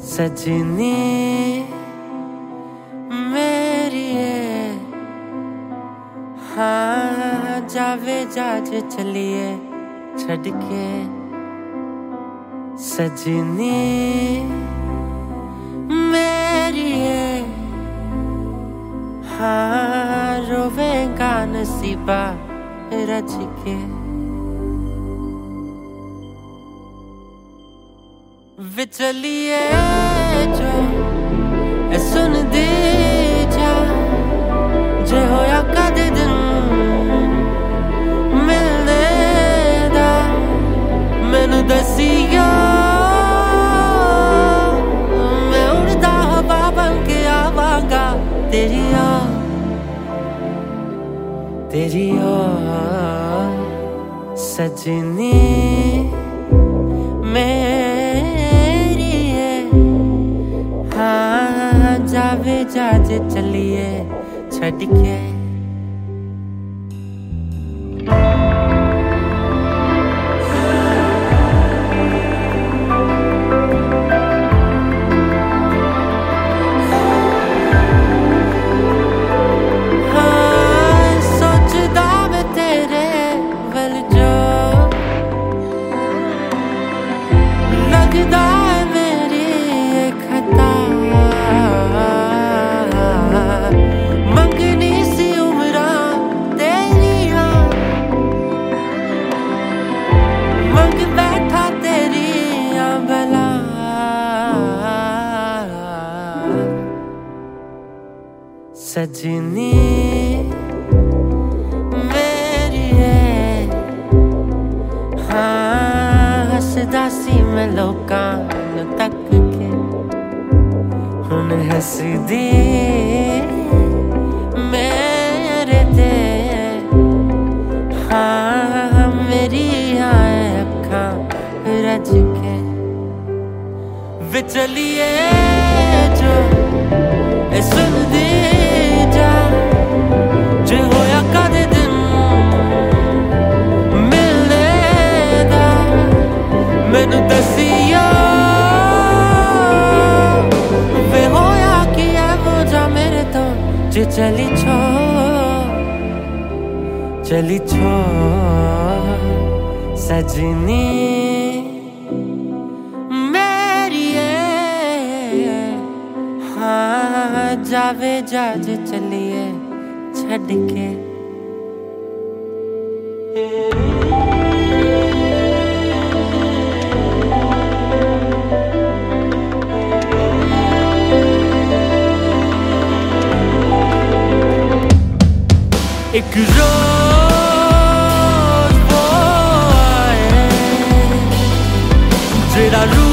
सजनी मेरी हाँ जावे जाज चलिए छड़ के सजनी मेरी हाँ रोवेगा नसीबा रच के विचलिए जो सुन दे जा जे होया कद दिन मिलने दा मैनू दसिया मैं उड़दा हवा बन के आवांगा तेरी ओर सजनी मेरी हाँ जावे जाज चलिए छड़ के सजनी मेरी हाँ हसदा सी मैं लोकां नूं तक के हुण हसदी मेरे ते हाँ मेरी अखां रज के विचलिए जो सुन दे जे होया कद दिन मिलने दा मैनू दसिया वे होया कि है वो जा मेरे तो जे चली छो सजनी मेरी हाँ जावे जाज चलिए छड़ के एक रोज वो आए जेड़ा